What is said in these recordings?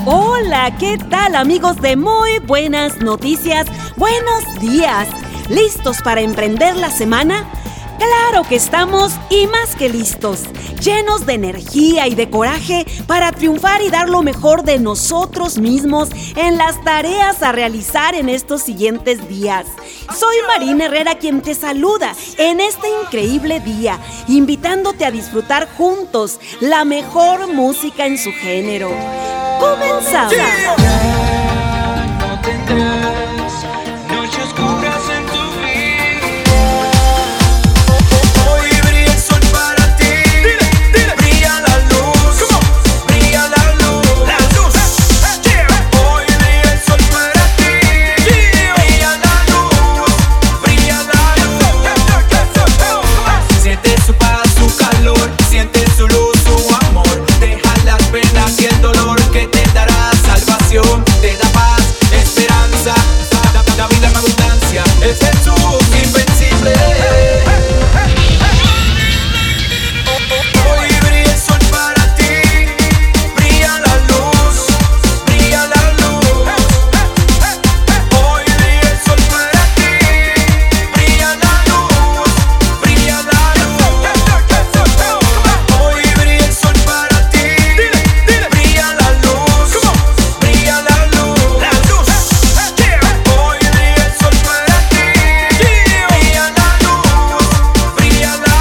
Hola, ¿qué tal amigos de Muy Buenas Noticias? Buenos días. ¿Listos para emprender la semana? ¡Claro que estamos y más que listos! Llenos de energía y de coraje para triunfar y dar lo mejor de nosotros mismos en las tareas a realizar en estos siguientes días. Soy Marina Herrera quien te saluda en este increíble día, invitándote a disfrutar juntos la mejor música en su género. ¡Comenzamos! No tendrás noches oscuras en tu vida. Hoy brilla el sol para ti. Brilla la luz. Brilla la luz. Hoy brilla el sol para ti. Brilla la luz. Brilla la luz. Siente su paz, su calor. Siente su luz, su amor. Deja las penas y el dolor que te dará salvación. Te da paz, esperanza, la vida en abundancia. Es Jesús invencible. Hoy brilla el sol para ti. Brilla la luz. Brilla la luz. Hoy brilla el sol para ti. Brilla la luz. Brilla la luz. Hoy brilla el sol para ti. Brilla la luz. Brilla la luz. Hoy brilla el sol para ti. Brilla la luz. Brilla la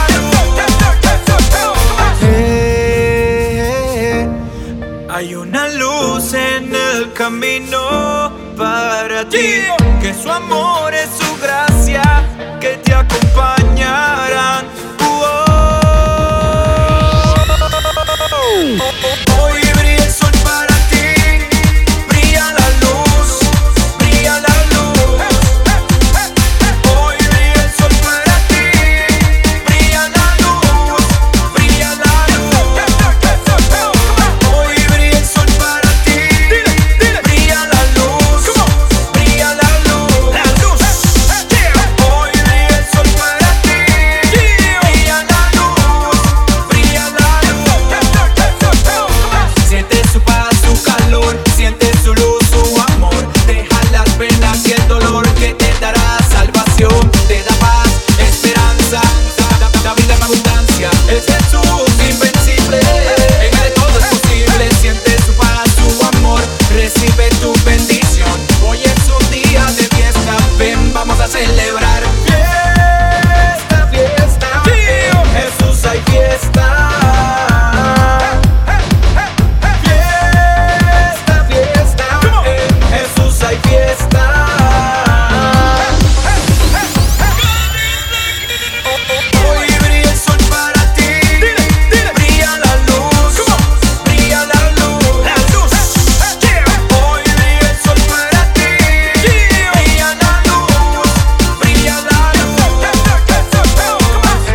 luz. Hay una luz en el camino para ti. Que su amor es su gracia que te acompañarán. Hoy brilla el sol para ti. Brilla la luz. Brilla la luz. Hoy brilla el sol para ti. Brilla la luz. Brilla la luz. Hoy brilla el sol para ti. Brilla la luz. Brilla la luz. Hoy brilla el sol para ti. Brilla la luz. Brilla la luz. Siente su paz, su calor. Siente su luz, su amor. Deja las penas y el dolor que te dará salvación. Te da paz, esperanza, la vida en abundancia. Es Jesús invencible. En él todo es posible. Siente su paz, su amor. Recibe tu bendición. Hoy es un día de fiesta. Ven, vamos a celebrar. Fiesta, fiesta. En Jesús hay fiesta. Fiesta, fiesta. En Jesús hay fiesta. Hoy brilla el sol para ti. Brilla la luz. Brilla la luz. Hoy brilla el sol para ti. Brilla la luz. Brilla la luz.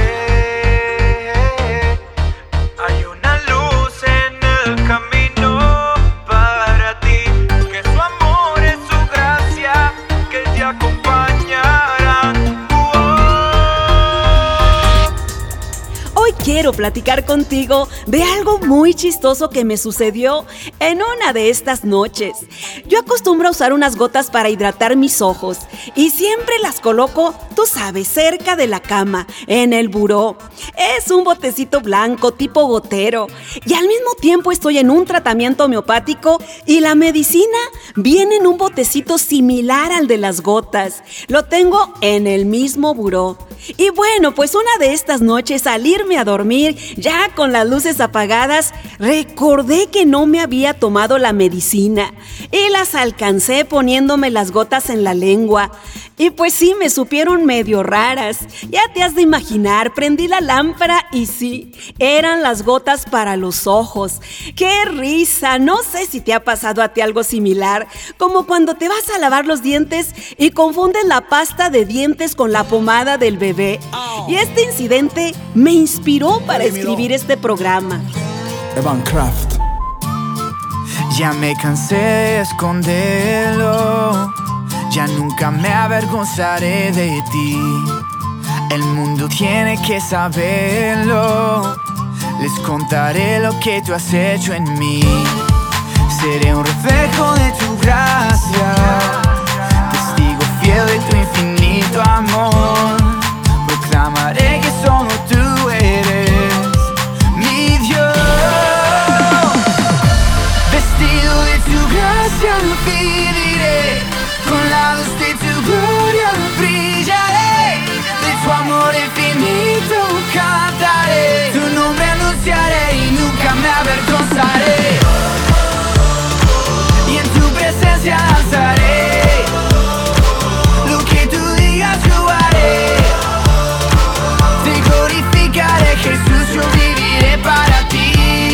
Hay una luz en el camino para ti. Que su amor es su gracia que te acompañará. Hoy quiero platicar contigo de algo muy chistoso que me sucedió en una de estas noches. Yo acostumbro a usar unas gotas para hidratar mis ojos y siempre las coloco, tú sabes, cerca de la cama, en el buró. Es un botecito blanco tipo gotero y al mismo tiempo estoy en un tratamiento homeopático y la medicina viene en un botecito similar al de las gotas. Lo tengo en el mismo buró. Y bueno, pues una de estas noches al irme a dormir, ya con las luces apagadas, recordé que no me había tomado la medicina y las alcancé poniéndome las gotas en la lengua. Y pues sí, me supieron medio raras. Ya te has de imaginar, prendí la lámpara y sí, eran las gotas para los ojos. ¡Qué risa! No sé si te ha pasado a ti algo similar, como cuando te vas a lavar los dientes y confundes la pasta de dientes con la pomada del bebé. Y este incidente me inspiró para escribir este programa. Evan Kraft. Ya me cansé de esconderlo. Ya nunca me avergonzaré de ti. El mundo tiene que saberlo. Les contaré lo que tú has hecho en mí. Seré un reflejo de tu gracia, testigo fiel de tu infinito amor. Proclamaré que solo tú eres mi Dios. Vestido de tu gracia viviré, con la luz de tu gloria brillaré. De tu amor infinito cantaré, tu nombre anunciaré y nunca me avergonzaré. Y en tu presencia danzaré, lo que tú digas yo haré. Te glorificaré, Jesús, yo viviré para ti.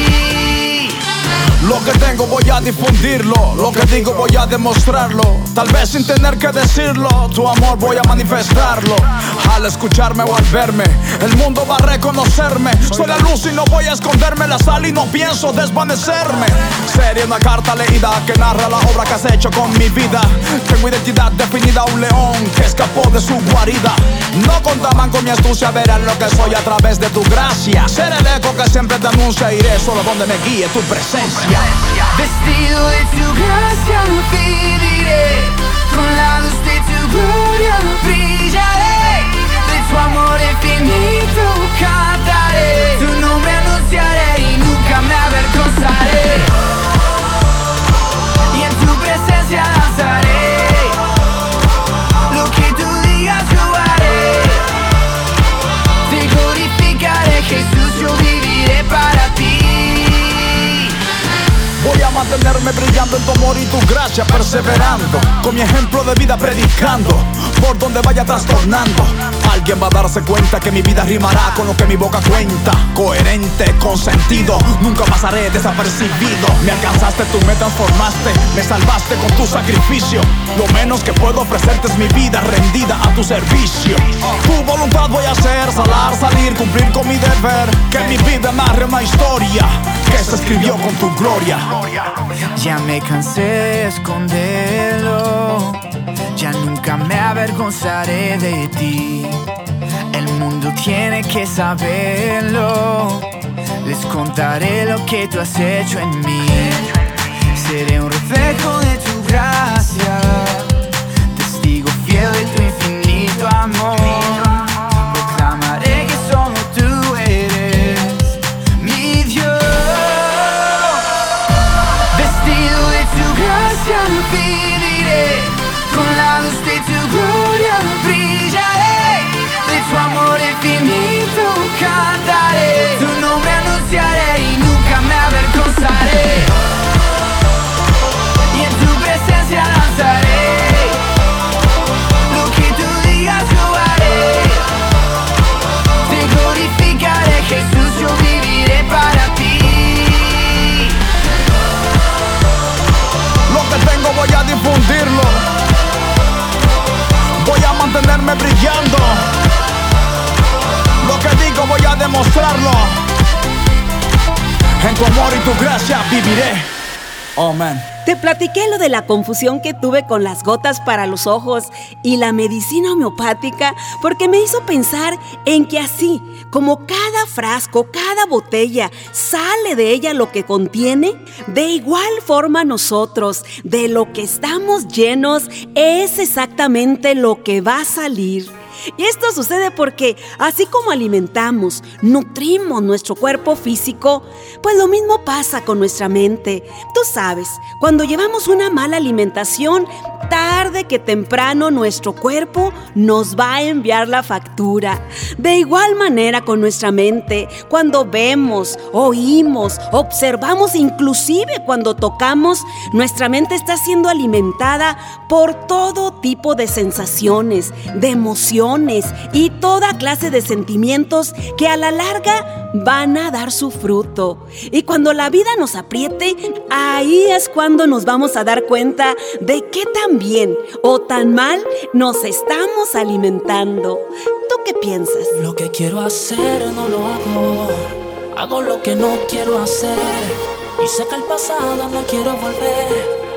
Lo que tengo voy a difundirlo, lo que digo voy a demostrarlo. Tal vez sin tener que decirlo, tu amor voy a manifestarlo. Al escucharme o al verme, el mundo va a reconocerme. Soy la luz y no voy a esconderme, la sal y no pienso desvanecerme. Sería una carta leída que narra la obra que has hecho con mi vida. Tengo identidad definida, un león que escapó de su guarida. No contaban con mi astucia, verán lo que soy a través de tu gracia. Seré el eco que siempre te anuncia, iré solo donde me guíe tu presencia. Vestido de tu gracia viviré, con la luz de tu gloria brillaré. De tu amor infinito cantaré, tu nombre anunciaré y nunca me avergonzaré. Y en tu presencia danzaré, lo que tú digas yo haré. Te glorificaré, Jesús, yo viviré para ti. Voy a mantenerme brillando en tu amor y tu gracia, perseverando, con mi ejemplo de vida predicando, por donde vaya trastornando. Alguien va a darse cuenta que mi vida rimará con lo que mi boca cuenta. Coherente, con sentido, nunca pasaré desapercibido. Me alcanzaste, tú me transformaste, me salvaste con tu sacrificio. Lo menos que puedo ofrecerte es mi vida rendida a tu servicio. Tu voluntad voy a hacer, salir, cumplir con mi deber. Que mi vida narre una historia que se escribió con tu gloria. Ya me cansé de esconderlo, ya nunca me avergonzaré de ti. El mundo tiene que saberlo, les contaré lo que tú has hecho en mí. Seré un reflejo de tu gracia, testigo fiel de tu infinito amor. Proclamaré que solo tú eres mi Dios. Vestido de tu gracia viviré, con la luz de tu gloria brillaré. De tu amor infinito cantaré, tu nombre anunciaré y nunca me avergonzaré. Y en tu presencia danzaré, lo que tú digas yo haré. Te glorificaré, Jesús, yo viviré para ti. Lo que tengo voy a difundirlo, voy a mantenerme brillando. Lo que digo voy a demostrarlo. En tu amor y tu gracia viviré. Amén. Te platiqué lo de la confusión que tuve con las gotas para los ojos y la medicina homeopática porque me hizo pensar en que así como cada frasco, cada botella sale de ella lo que contiene, de igual forma nosotros, de lo que estamos llenos, es exactamente lo que va a salir. Y esto sucede porque así como alimentamos, nutrimos nuestro cuerpo físico, pues lo mismo pasa con nuestra mente. Tú sabes, cuando llevamos una mala alimentación, tarde que temprano nuestro cuerpo nos va a enviar la factura. De igual manera con nuestra mente, cuando vemos, oímos, observamos, inclusive cuando tocamos, nuestra mente está siendo alimentada por todo tipo de sensaciones, de emociones y toda clase de sentimientos que a la larga van a dar su fruto. Y cuando la vida nos apriete, ahí es cuando nos vamos a dar cuenta de qué tan bien o tan mal nos estamos alimentando. ¿Tú qué piensas? Lo que quiero hacer no lo hago, hago lo que no quiero hacer. Y sé que al pasado no quiero volver, pero en tu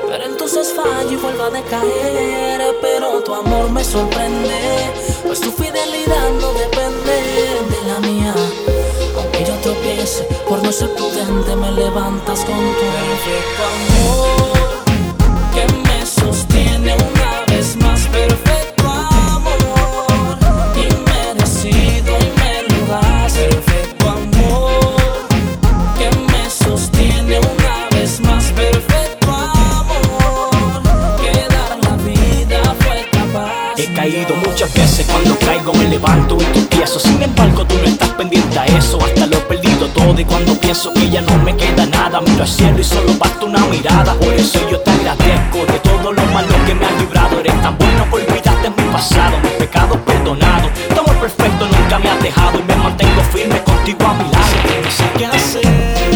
entonces fallo y vuelvo a decaer. Pero tu amor me sorprende, pues tu fidelidad no depende de la mía. Aunque yo tropiece por no ser prudente, me levantas con tu perfecto amor que me sostiene una vez más. Perfecto amor, inmerecido y me lo das. Perfecto amor que me sostiene una vez más. Perfecto amor, que dar la vida fue capaz. He caído muchas veces, cuando caigo me levanto y tropiezo. Sin embargo tú no estás pendiente a eso. Hasta lo he perdido todo y cuando pienso que ya no me queda nada, miro al cielo y solo basta una mirada. Por eso yo te agradezco de todo lo malo que me has librado. Eres tan bueno que olvidaste mi pasado, mis pecados perdonados. Tu amor perfecto nunca me has dejado y me mantengo firme contigo a mi lado. No sé qué hacer,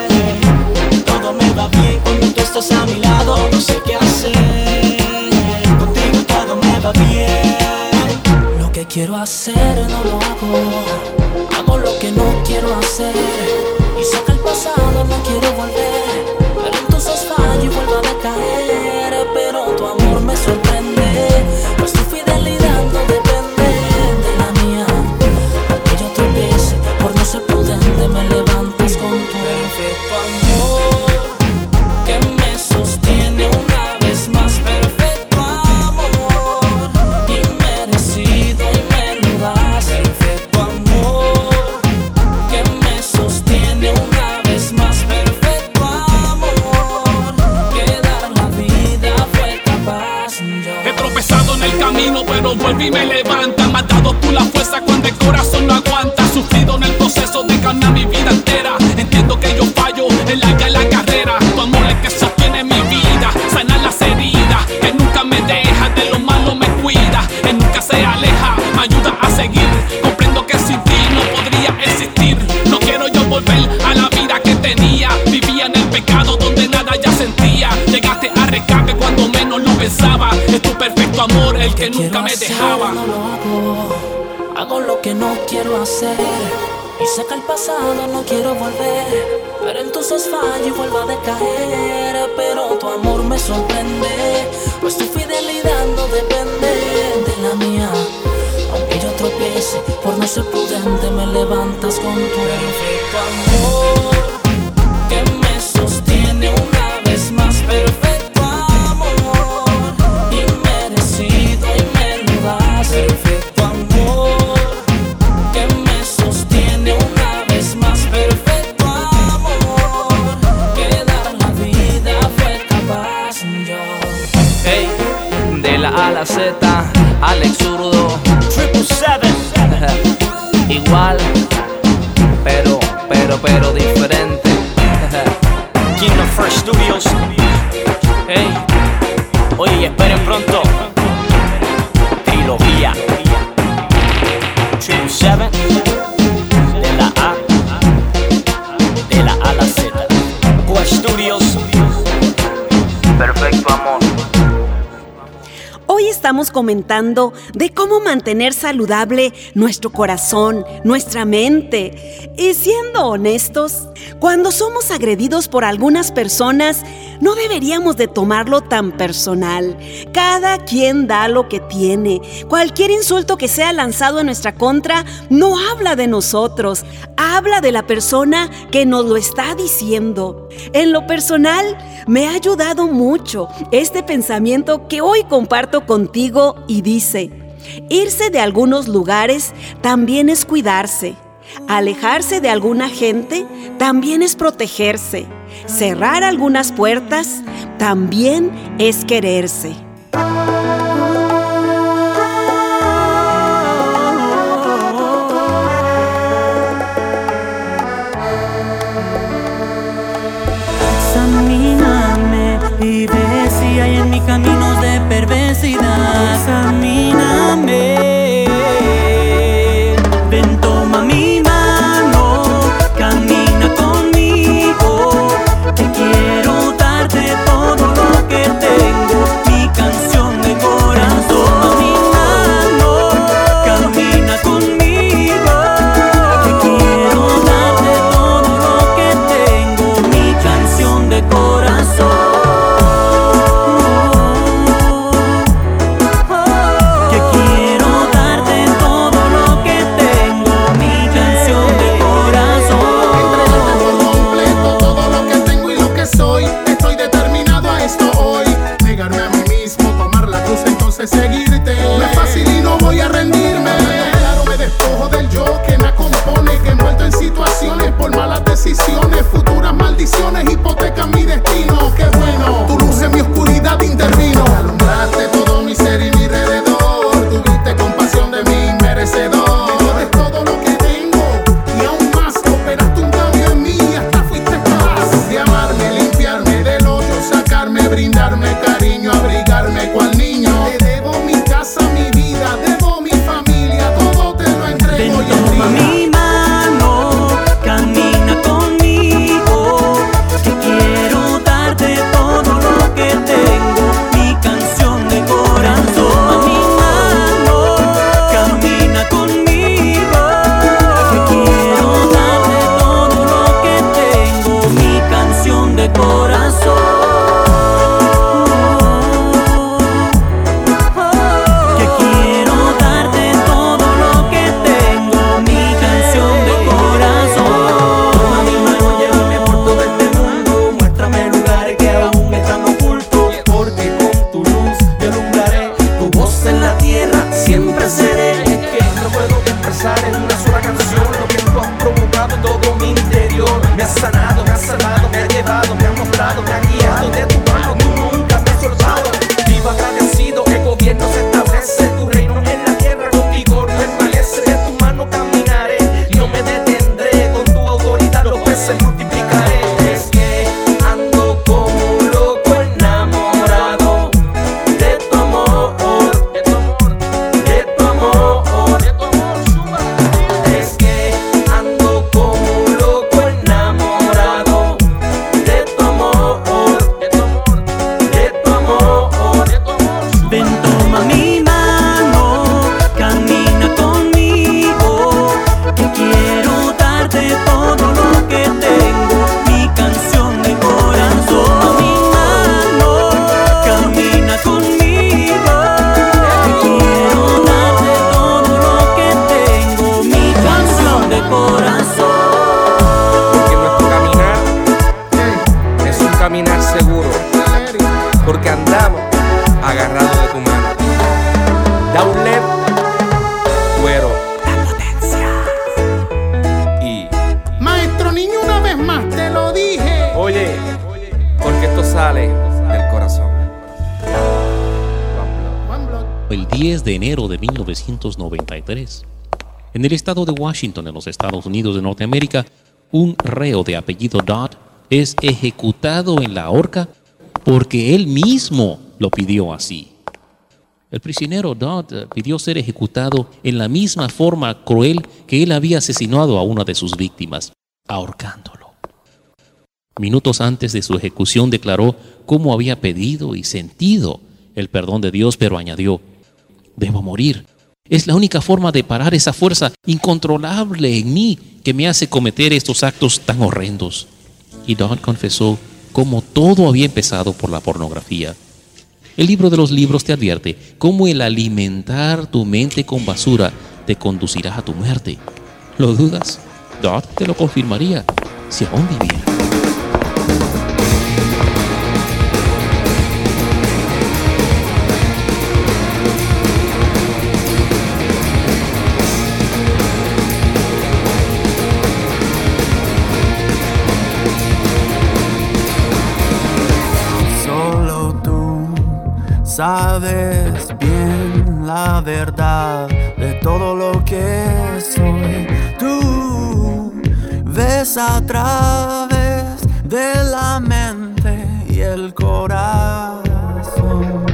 todo me va bien cuando tú estás a mi lado. No sé qué hacer, contigo todo me va bien. Lo que quiero hacer no lo hago, hago lo que no quiero hacer. Y sé que al pasado no quiero volver, pero entonces fallo y vuelvo a decaer. Pero tu amor me sorprende, pues tu fidelidad no depende de la mía. Aunque yo tropiece por no ser prudente, me levantas con tu perfecto amor que me sostiene una vez más. Perfecto amor, inmerecido y me lo das. Perfecto amor que me sostiene una vez más. Perfecto amor, que dar la vida fue capaz. He tropezado en el camino, pero vuelvo y me levanta. Me has dado tú la fuerza cuando el corazón no aguanta. Sufrido en el proceso de ganar mi vida entera. Entiendo que yo fallo en la carrera. Tu amor es que sostiene mi vida, sana las heridas. Que nunca me deja, de lo malo me cuida. Que nunca se aleja, me ayuda a seguir. Comprendo que sin ti no podría existir. No quiero yo volver a la vida que tenía. Vivía en el pecado donde nada ya sentía. Llegaste a rescate cuando menos lo pensaba. Es tu perfecto amor el que nunca me dejaba. No lo hago lo que no quiero hacer. Y sé que al pasado no quiero volver, pero entonces fallo y vuelvo a decaer. Pero tu amor me sorprende, pues tu fidelidad no depende de la mía. Aunque yo tropiece por no ser prudente, me levantas con tu perfecto amor que me sostiene una vez más. Perfecto amor, inmerecido y me lo das. Perfecto amor que me sostiene una vez más. Perfecto amor, que dar la vida fue capaz. Yo, Hey, de la A a la Z, Alex Zurdo. 777 Igual, pero diferente. Kingdom First Studios. Hey, Oye, y esperen pronto trilogía 777 de la A a la Z. Quest Studios. perfecto amor. Hoy estamos comentando de cómo mantener saludable nuestro corazón, nuestra mente. Y siendo honestos, cuando somos agredidos por algunas personas, no deberíamos de tomarlo tan personal. Cada quien da lo que tiene. Cualquier insulto que sea lanzado en nuestra contra no habla de nosotros, habla de la persona que nos lo está diciendo. En lo personal, me ha ayudado mucho este pensamiento que hoy comparto contigo y dice: irse de algunos lugares también es cuidarse. Alejarse de alguna gente también es protegerse. Cerrar algunas puertas también es quererse. Examíname y ve si hay en mi caminos de perversidad. Examíname. Ven, toma mi mano, camina conmigo. Te quiero darte todo lo que tengo, mi canción de corazón. Toma mi mano, camina conmigo. Te quiero darte todo lo que tengo, mi canción de corazón. Oye, porque esto sale del corazón. El 10 de enero de 1993, en el estado de Washington, en los Estados Unidos de Norteamérica, un reo de apellido Dodd es ejecutado en la horca porque él mismo lo pidió así. El prisionero Dodd pidió ser ejecutado en la misma forma cruel que él había asesinado a una de sus víctimas, ahorcándolo. Minutos antes de su ejecución declaró cómo había pedido y sentido el perdón de Dios, pero añadió: debo morir. Es la única forma de parar esa fuerza incontrolable en mí que me hace cometer estos actos tan horrendos. Y Dodd confesó cómo todo había empezado por la pornografía. El libro de los libros te advierte cómo el alimentar tu mente con basura te conducirá a tu muerte. ¿Lo dudas? Dodd te lo confirmaría si aún viviera. Sabes bien la verdad de todo lo que soy. Tú ves a través de la mente y el corazón.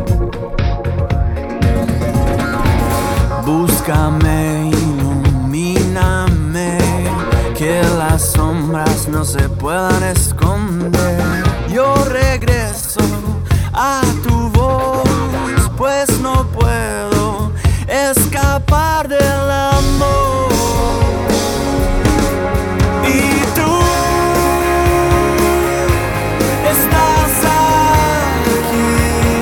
Búscame, ilumíname, que las sombras no se puedan esconder. Yo regreso a tu voz, pues no puedo escapar del amor. Y tú estás aquí,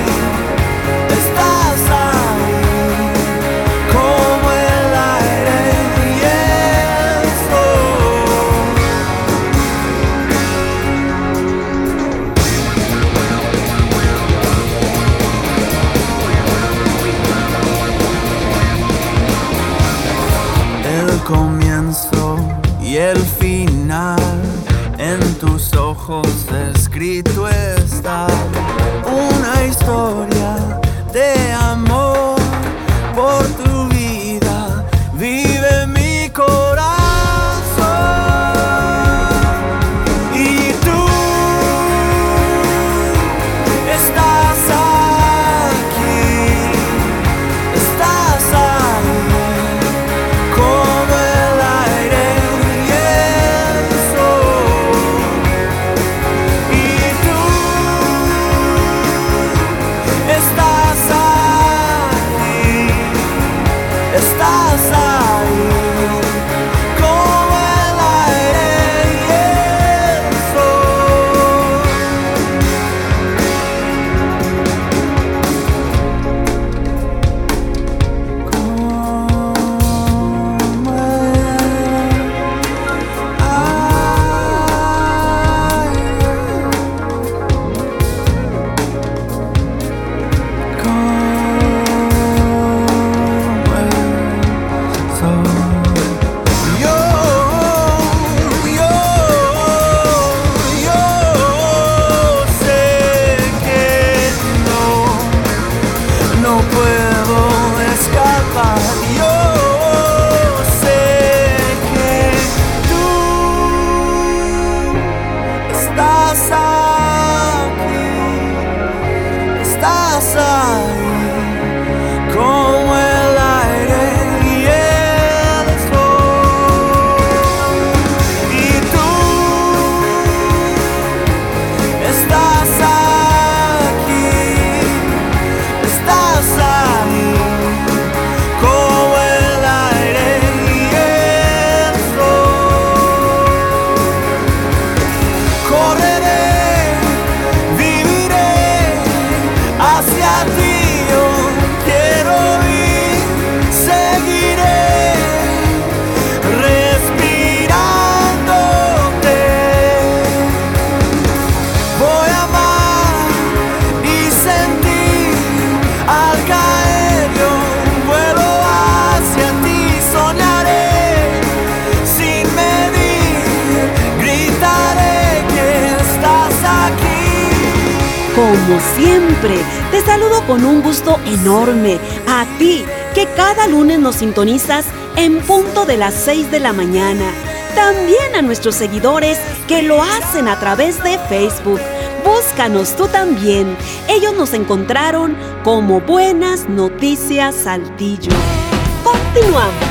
estás ahí, como el aire y el sol. El comienzo y el final en tus ojos escrito está. Una historia de amor por tu vida vive mi corazón. Y tú estás aquí, estás ahí, como el aire y el sol. Y tú estás aquí, estás ahí, como el aire y el sol. Yo sé que no puedo escapar. Yo sé que tú estás aquí, estás ahí, como el aire y el sol. Y tú estás aquí, estás ahí, como el aire y el sol. Correré, viviré hacia ti. Como siempre, te saludo con un gusto enorme a ti, que cada lunes nos sintonizas en punto de las 6 de la mañana. También a nuestros seguidores que lo hacen a través de Facebook. Búscanos tú también. Ellos nos encontraron como Buenas Noticias Saltillo. Continuamos.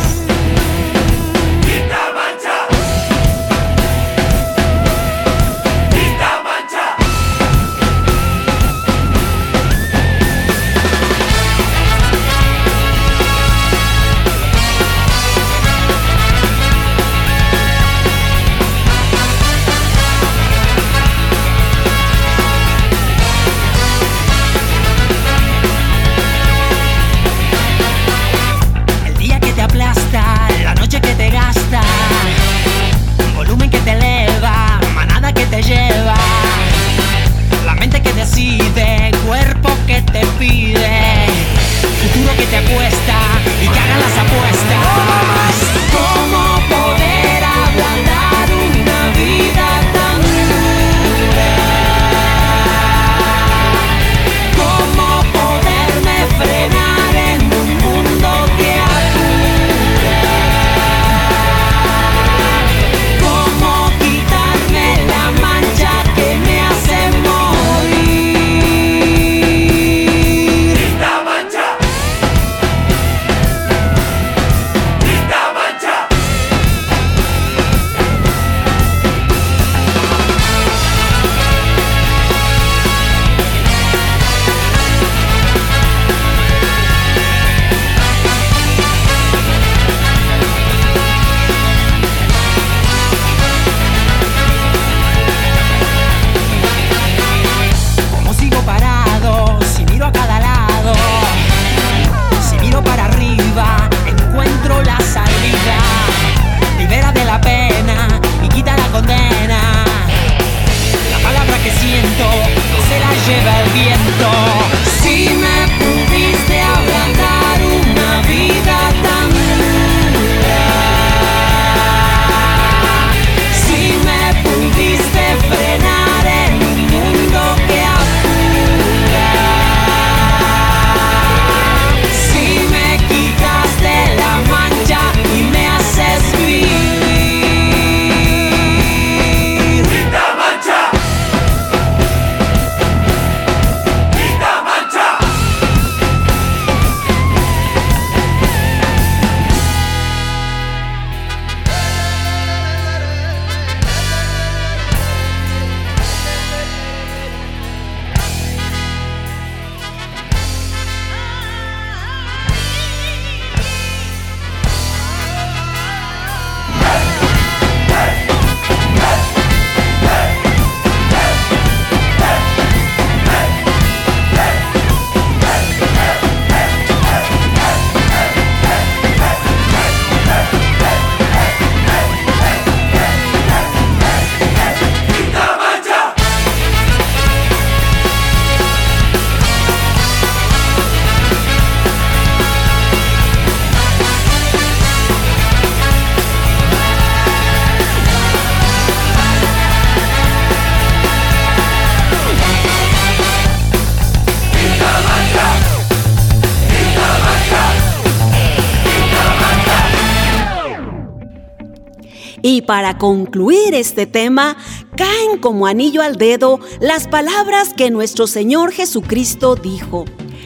Y para concluir este tema, caen como anillo al dedo las palabras que nuestro Señor Jesucristo dijo.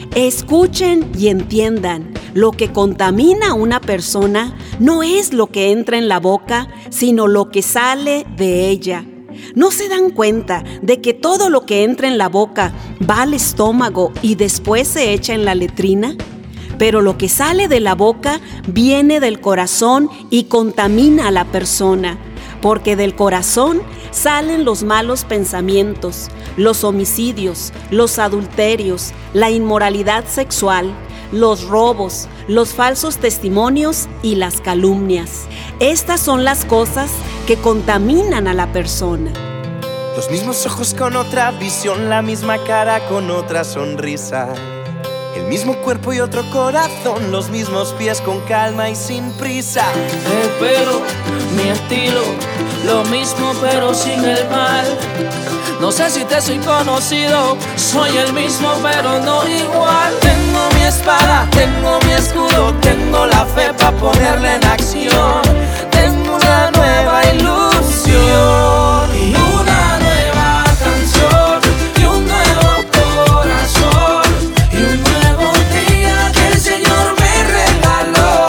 Escuchen y entiendan, lo que contamina a una persona no es lo que entra en la boca, sino lo que sale de ella. ¿No se dan cuenta de que todo lo que entra en la boca va al estómago y después se echa en la letrina? Pero lo que sale de la boca viene del corazón y contamina a la persona, porque del corazón salen los malos pensamientos, los homicidios, los adulterios, la inmoralidad sexual, los robos, los falsos testimonios y las calumnias. Estas son las cosas que contaminan a la persona. Los mismos ojos con otra visión, la misma cara con otra sonrisa. El mismo cuerpo y otro corazón, los mismos pies con calma y sin prisa. El pelo, mi estilo, lo mismo pero sin el mal. No sé si te soy conocido, soy el mismo pero no igual. Tengo mi espada, tengo mi escudo, tengo la fe para ponerla en acción. Tengo una nueva ilusión y una nueva canción y un nuevo corazón y un nuevo día que el Señor me regaló.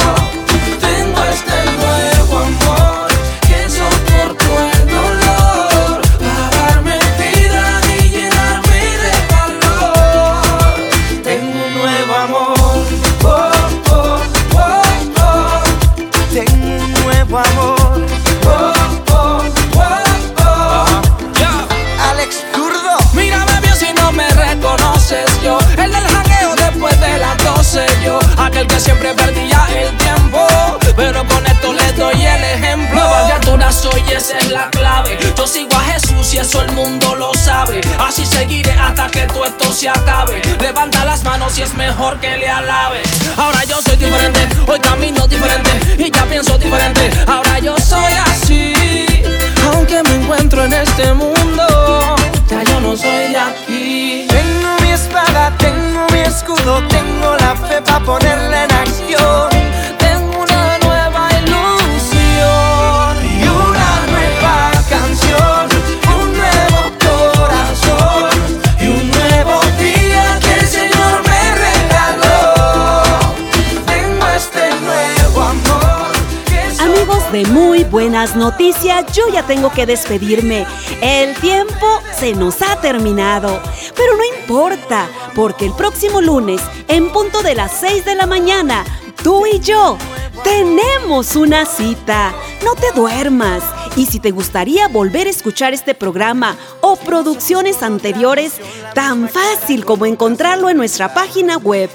Tengo este nuevo amor que soportó el dolor para darme vida y llenarme de valor. Tengo un nuevo amor, oh, oh, oh, oh. Tengo un nuevo amor, Oh, oh, oh, oh. Alex Zurdo. Mírame bien si no me reconoces yo, el del jangueo después de las 12 yo, aquel que siempre perdía el tiempo, pero con esto les doy el ejemplo. Nueva criatura soy, esa es la clave. Yo sigo a Jesús y eso el mundo lo sabe. Así seguiré hasta que todo esto se acabe. Levanta las manos y es mejor que le alabes. Ahora yo soy diferente, hoy camino diferente y ya pienso diferente. Ahora yo soy así, aunque me encuentro en este mundo, ya yo no soy de aquí. Tengo mi espada, tengo mi escudo, tengo la fe para ponerla en acción. Tengo una nueva ilusión Y una nueva canción, un nuevo corazón y un nuevo día que el Señor me regaló. Tengo este nuevo amor que Amigos de Muy Buenas Noticias, yo ya tengo que despedirme. El tiempo se nos ha terminado, pero no importa, porque el próximo lunes, en punto de las 6 de la mañana, tú y yo tenemos una cita. No te duermas. Y si te gustaría volver a escuchar este programa o producciones anteriores, tan fácil como encontrarlo en nuestra página web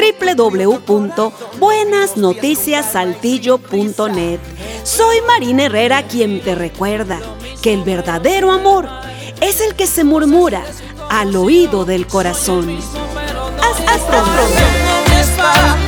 www.buenasnoticiassaltillo.net. Soy Marina Herrera, quien te recuerda que el verdadero amor es el que se murmura al oído del corazón. Hasta pronto. Tengo mi espada,